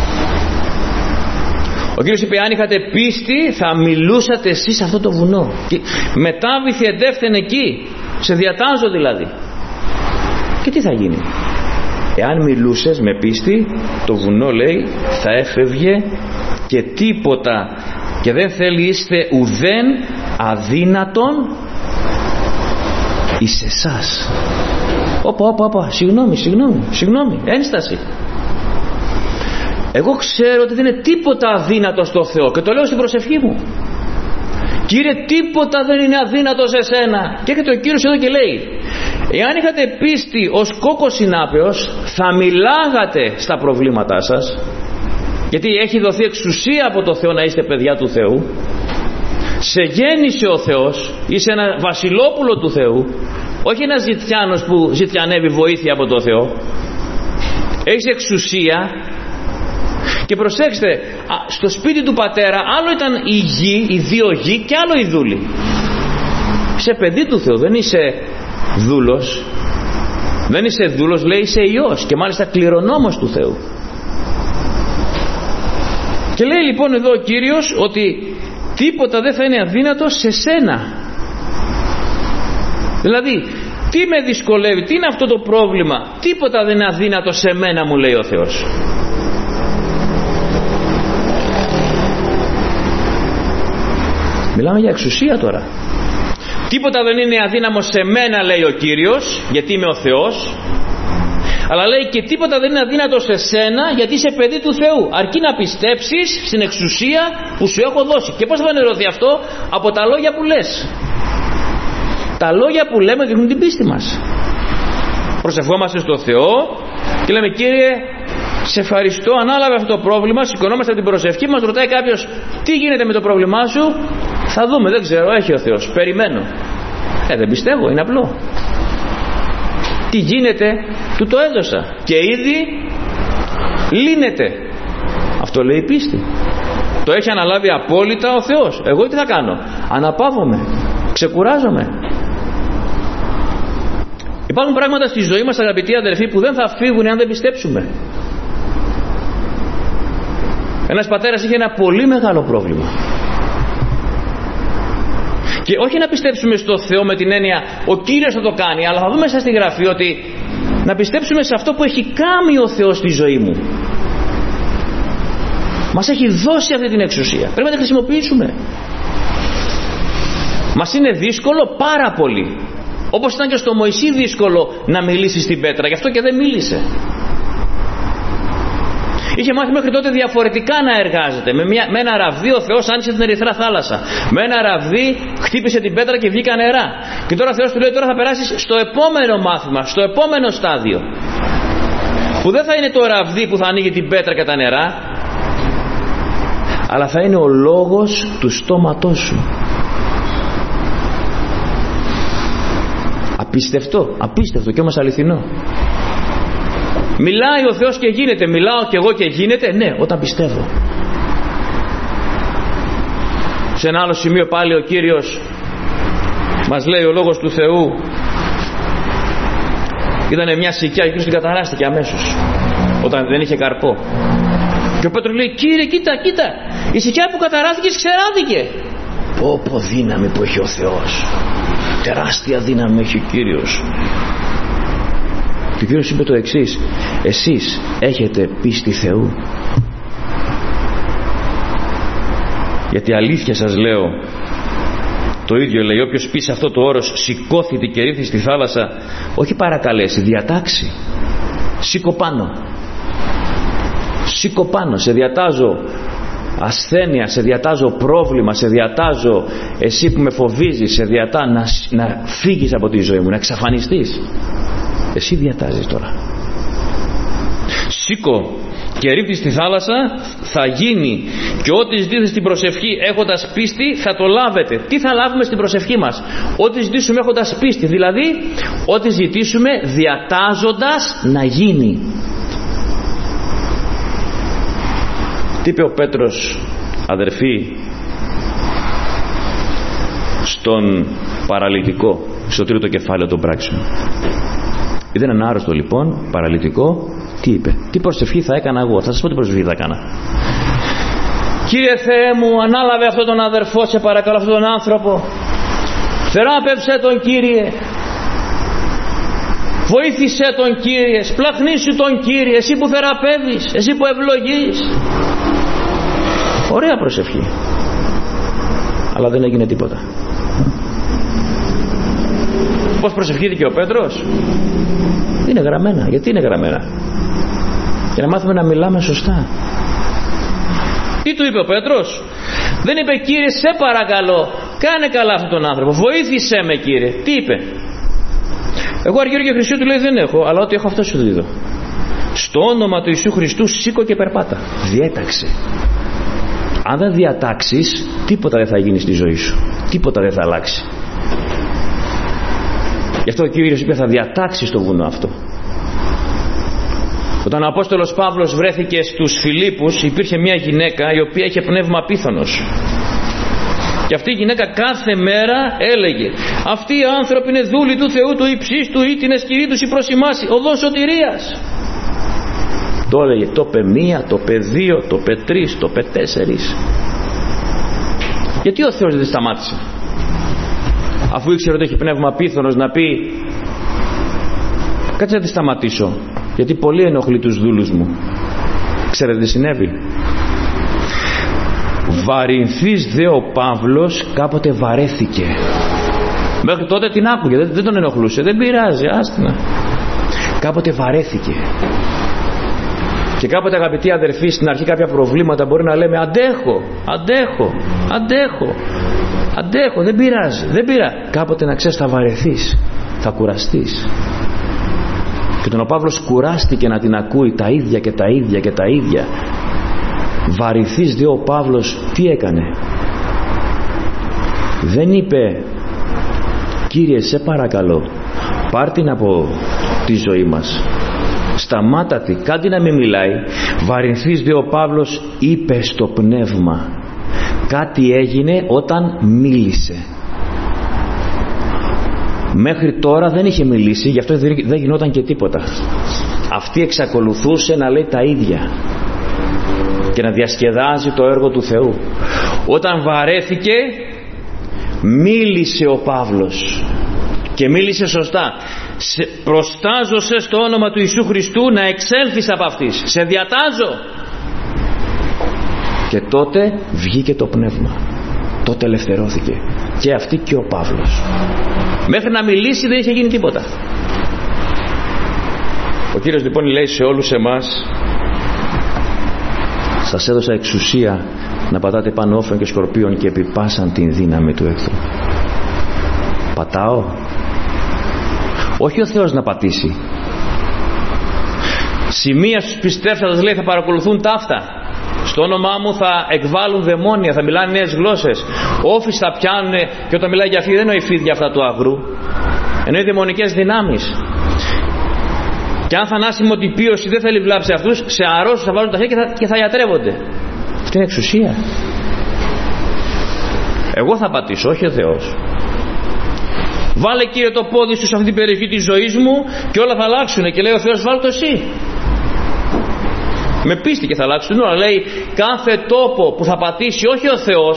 Ο Κύριος είπε, αν είχατε πίστη θα μιλούσατε εσείς σε αυτό το βουνό. Και μετάβηθη εντεύθεν εκεί, σε διατάζω δηλαδή. Και τι θα γίνει? Εάν μιλούσες με πίστη, το βουνό, λέει, θα έφευγε και τίποτα, και δεν θέλει είστε ουδέν αδύνατον εις εσάς. Όπα, όπα, όπα, συγγνώμη, συγγνώμη, συγγνώμη, ένσταση. Εγώ ξέρω ότι δεν είναι τίποτα αδύνατο στο Θεό και το λέω στην προσευχή μου. Κύριε, τίποτα δεν είναι αδύνατο σε σένα. Και έρχεται ο Κύριος εδώ και λέει, εάν είχατε πίστη ως κόκκος συνάπεως, θα μιλάγατε στα προβλήματά σας, γιατί έχει δοθεί εξουσία από το Θεό να είστε παιδιά του Θεού. Σε γέννησε ο Θεός, είσαι ένα βασιλόπουλο του Θεού, όχι ένας ζητιάνος που ζητιανεύει βοήθεια από το Θεό. Έχεις εξουσία. Και προσέξτε, στο σπίτι του πατέρα άλλο ήταν η γη, οι δύο γη, και άλλο η δούλη. Είσαι παιδί του Θεού, δεν είσαι δούλος. Δεν είσαι δούλος, λέει, είσαι ιός, και μάλιστα κληρονόμος του Θεού. Και λέει λοιπόν εδώ ο Κύριος ότι τίποτα δεν θα είναι αδύνατο σε σένα. Δηλαδή, τι με δυσκολεύει, τι είναι αυτό το πρόβλημα? Τίποτα δεν είναι αδύνατο σε μένα, μου λέει ο Θεός. Μιλάμε για εξουσία τώρα. Τίποτα δεν είναι αδύναμο σε μένα, λέει ο Κύριος, γιατί είμαι ο Θεός. Αλλά λέει και τίποτα δεν είναι αδύνατο σε σένα, γιατί είσαι παιδί του Θεού. Αρκεί να πιστέψεις στην εξουσία που σου έχω δώσει. Και πώς θα φανερωθεί αυτό? Από τα λόγια που λες. Τα λόγια που λέμε δείχνουν την πίστη μας. Προσευχόμαστε στο Θεό και λέμε, Κύριε, σε ευχαριστώ, ανάλαβε αυτό το πρόβλημα. Σηκωνόμαστε από την προσευχή μας, ρωτάει κάποιος, τι γίνεται με το πρόβλημά σου? Θα δούμε, δεν ξέρω, έχει ο Θεός, περιμένω. Ε, δεν πιστεύω, είναι απλό. Τι γίνεται? Του το έδωσα και ήδη λύνεται. Αυτό λέει η πίστη. Το έχει αναλάβει απόλυτα ο Θεός. Εγώ τι θα κάνω? Αναπαύομαι, ξεκουράζομαι. Υπάρχουν πράγματα στη ζωή μας, αγαπητοί αδερφοί, που δεν θα φύγουν αν δεν πιστέψουμε. Ένας πατέρας είχε ένα πολύ μεγάλο πρόβλημα. Και όχι να πιστέψουμε στο Θεό με την έννοια ο Κύριος θα το κάνει, αλλά θα δούμε μέσα στη Γραφή ότι να πιστέψουμε σε αυτό που έχει κάνει ο Θεός στη ζωή μου. Μας έχει δώσει αυτή την εξουσία. Πρέπει να τη χρησιμοποιήσουμε. Μας είναι δύσκολο πάρα πολύ. Όπως ήταν και στο Μωυσή δύσκολο να μιλήσει στην πέτρα, γι' αυτό και δεν μίλησε. Είχε μάθει μέχρι τότε διαφορετικά να εργάζεται. Με, μια, με ένα ραβδί ο Θεός άνοιξε την Ερυθρά θάλασσα. Με ένα ραβδί χτύπησε την πέτρα και βγήκαν νερά. Και τώρα ο Θεός του λέει, τώρα θα περάσεις στο επόμενο μάθημα, στο επόμενο στάδιο. Που δεν θα είναι το ραβδί που θα ανοίγει την πέτρα και τα νερά, αλλά θα είναι ο λόγος του στόματός σου. Απίστευτο, απίστευτο και όμως αληθινό. Μιλάει ο Θεός και γίνεται, μιλάω και εγώ και γίνεται, ναι, όταν πιστεύω. Σε ένα άλλο σημείο πάλι ο Κύριος μας λέει, ο λόγος του Θεού, ήταν μια σικιά και την καταράστηκε αμέσως όταν δεν είχε καρπό. Και ο Πέτρος λέει, Κύριε, κοίτα, κοίτα, η σικιά που καταράστηκε ξεράδικε. Πω πω δύναμη που έχει ο Θεός, τεράστια δύναμη έχει ο Κύριος. Και ο Κύριος είπε το εξής, εσείς έχετε πίστη Θεού? Γιατί αλήθεια σας λέω, το ίδιο λέει, όποιος πει σε αυτό το όρος σηκώθηκε και ρίχθη στη θάλασσα, όχι παρακαλέσει, διατάξει. Σήκω πάνω, σήκω πάνω, σε διατάζω ασθένεια, σε διατάζω πρόβλημα, σε διατάζω εσύ που με φοβίζεις, σε διατά να, να φύγεις από τη ζωή μου, να εξαφανιστείς. Εσύ διατάζεις τώρα. Σήκω και ρίχνει στη θάλασσα, θα γίνει, και ό,τι ζητήσετε στην προσευχή έχοντας πίστη θα το λάβετε. Τι θα λάβουμε στην προσευχή μας? Ό,τι ζητήσουμε έχοντας πίστη, δηλαδή ό,τι ζητήσουμε διατάζοντας να γίνει. Τι είπε ο Πέτρος, αδερφοί, στον παραλυτικό, στο τρίτο κεφάλαιο των πράξεων? Ήταν ένα άρρωστο λοιπόν, παραλυτικό. Τι είπε? Τι προσευχή θα έκανα εγώ? Θα σας πω τι προσευχή θα έκανα. Κύριε Θεέ μου, ανάλαβε αυτόν τον αδερφό, σε παρακαλώ, αυτόν τον άνθρωπο. Θεράπευσέ τον, Κύριε. Βοήθησέ τον, Κύριε. Σπλαχνίσου τον, Κύριε. Εσύ που θεραπεύεις, εσύ που ευλογείς. Ωραία προσευχή. Αλλά δεν έγινε τίποτα. Πώς προσευχήθηκε ο Πέτρος? Είναι γραμμένα. Γιατί είναι γραμμένα? Για να μάθουμε να μιλάμε σωστά. Τι του είπε ο Πέτρος? Δεν είπε, Κύριε, σε παρακαλώ, κάνε καλά αυτόν τον άνθρωπο, βοήθησέ με, Κύριε. Τι είπε? Εγώ αργύρο και Χριστού του λέει, δεν έχω, αλλά ό,τι έχω αυτό σου δίδω. Στο όνομα του Ιησού Χριστού σήκω και περπάτα. Διέταξε. Αν δεν διατάξεις, τίποτα δεν θα γίνει στη ζωή σου, τίποτα δεν θα αλλάξει. Γι' αυτό ο Κύριος είπε, θα διατάξει στο βουνό αυτό. Όταν ο Απόστολος Παύλος βρέθηκε στους Φιλίππους, υπήρχε μια γυναίκα η οποία είχε πνεύμα πίθωνος. Και αυτή η γυναίκα κάθε μέρα έλεγε, αυτοί οι άνθρωποι είναι δούλοι του Θεού, του υψίστου ή την εσκυρή τους η προσημάση, οδός σωτηρίας. Το έλεγε, το πε μία, το πε δύο, το πε τρεις, το πε τέσσερις. Γιατί ο Θεός δεν σταμάτησε? Αφού ήξερε ότι έχει πνεύμα πίθωνος, να πει, κάτσε να τη σταματήσω, γιατί πολύ ενοχλεί τους δούλους μου. Ξέρετε τι συνέβη? Βαρυνθής δε ο Παύλος κάποτε βαρέθηκε. Μέχρι τότε την άκουγε, δεν, δεν τον ενοχλούσε, δεν πειράζει, άστινα. Κάποτε βαρέθηκε. Και κάποτε, αγαπητοί αδερφοί, στην αρχή κάποια προβλήματα μπορεί να λέμε αντέχω, αντέχω, αντέχω, αντέχω, δεν πειράζει, δεν πειράζει. Κάποτε να ξέρεις θα βαρεθείς, θα κουραστείς. Και τον ο Παύλος κουράστηκε να την ακούει τα ίδια και τα ίδια και τα ίδια. Βαρυθείς δε ο Παύλος τι έκανε? Δεν είπε Κύριε σε παρακαλώ πάρ' την από τη ζωή μας, σταμάτα τη, κάντε να μην μιλάει. Βαρυθείς δε ο Παύλος είπε στο πνεύμα. Κάτι έγινε όταν μίλησε. Μέχρι τώρα δεν είχε μιλήσει, γι' αυτό δεν γινόταν και τίποτα. Αυτή εξακολουθούσε να λέει τα ίδια και να διασκεδάζει το έργο του Θεού. Όταν βαρέθηκε, μίλησε ο Παύλος και μίλησε σωστά. Σε προστάζω σε στο όνομα του Ιησού Χριστού να εξέλθεις από αυτής, σε διατάζω. Και τότε βγήκε το πνεύμα, τότε ελευθερώθηκε και αυτή και ο Παύλος. Μέχρι να μιλήσει δεν είχε γίνει τίποτα. Ο Κύριος λοιπόν λέει σε όλους εμάς, σας έδωσα εξουσία να πατάτε πάνω όφεν και σκορπίων και επιπάσαν την δύναμη του εχθρού. Πατάω? Όχι ο Θεός να πατήσει. Σημεία στους πιστεύσαντες λέει θα παρακολουθούν ταύτα. Στο όνομά μου θα εκβάλουν δαιμόνια, θα μιλάνε νέες γλώσσες. Όφεις θα πιάνουν, και όταν μιλάει για φίδια δεν εννοεί φίδια αυτά του αγρού, εννοεί δαιμονικές δυνάμεις. Και αν θανάσιμο τυπίωση δεν θέλει βλάψει αυτούς, σε αρρώσους θα βάλουν τα χέρια και θα, και θα ιατρεύονται. Αυτή είναι εξουσία. Εγώ θα πατήσω, όχι ο Θεός. Βάλε Κύριε το πόδι σου σε αυτή την περιοχή της ζωής μου και όλα θα αλλάξουν. Και λέει ο Θεός βάλ' το εσύ. Με πίστη και θα αλλάξουν όλα. Λέει κάθε τόπο που θα πατήσει όχι ο Θεός,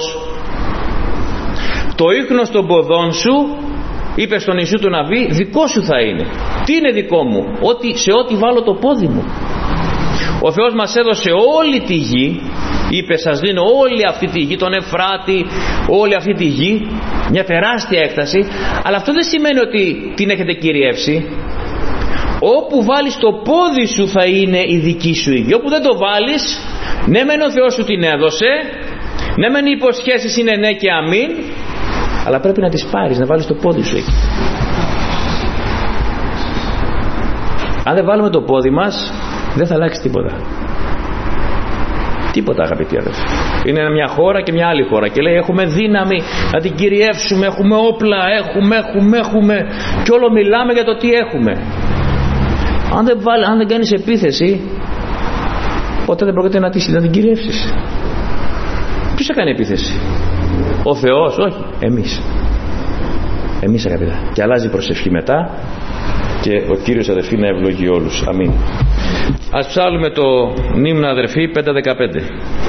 το ίχνος των ποδών σου, είπε στον Ιησού του Ναβί, δικό σου θα είναι. Τι είναι δικό μου? Ότι, σε ό,τι βάλω το πόδι μου. Ο Θεός μας έδωσε όλη τη γη, είπε σας δίνω όλη αυτή τη γη, τον Εφράτη, όλη αυτή τη γη, μια τεράστια έκταση, αλλά αυτό δεν σημαίνει ότι την έχετε κυριεύσει. Όπου βάλεις το πόδι σου θα είναι η δική σου η γη. Όπου δεν το βάλεις, ναι μεν ο Θεός σου την έδωσε, ναι μεν οι υποσχέσεις είναι ναι και αμήν, αλλά πρέπει να τις πάρεις, να βάλεις το πόδι σου εκεί. Αν δεν βάλουμε το πόδι μας, δεν θα αλλάξει τίποτα. Τίποτα, αγαπητοί αδελφοί. Είναι μια χώρα και μια άλλη χώρα και λέει έχουμε δύναμη να την κυριεύσουμε, έχουμε όπλα, έχουμε, έχουμε, έχουμε και όλο μιλάμε για το τι έχουμε. Αν δεν, βάλ, αν δεν κάνεις επίθεση, ποτέ δεν πρόκειται να, να την κυριεύσεις. Ποιος θα κάνει επίθεση? Ο Θεός? Όχι, εμείς. Εμείς, αγαπητά. Και αλλάζει η προσευχή μετά και ο Κύριος αδερφοί να ευλογεί όλους. Αμήν. Ας ψάλουμε το μνήμνα αδερφοί πέντε δεκαπέντε.